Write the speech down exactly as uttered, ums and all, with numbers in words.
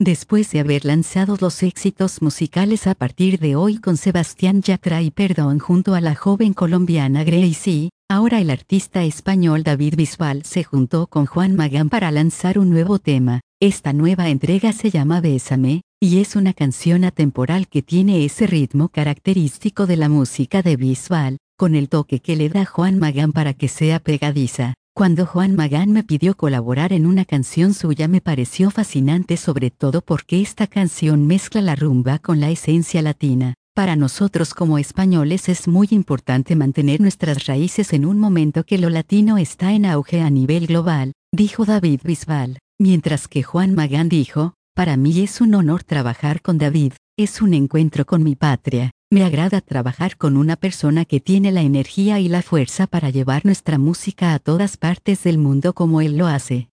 Después de haber lanzado los éxitos musicales a partir de hoy con Sebastián Yatra y Perdón junto a la joven colombiana Gracie, ahora el artista español David Bisbal se juntó con Juan Magán para lanzar un nuevo tema. Esta nueva entrega se llama Bésame, y es una canción atemporal que tiene ese ritmo característico de la música de Bisbal, con el toque que le da Juan Magán para que sea pegadiza. Cuando Juan Magán me pidió colaborar en una canción suya me pareció fascinante, sobre todo porque esta canción mezcla la rumba con la esencia latina. Para nosotros como españoles es muy importante mantener nuestras raíces en un momento que lo latino está en auge a nivel global, dijo David Bisbal, mientras que Juan Magán dijo: para mí es un honor trabajar con David, es un encuentro con mi patria. Me agrada trabajar con una persona que tiene la energía y la fuerza para llevar nuestra música a todas partes del mundo como él lo hace.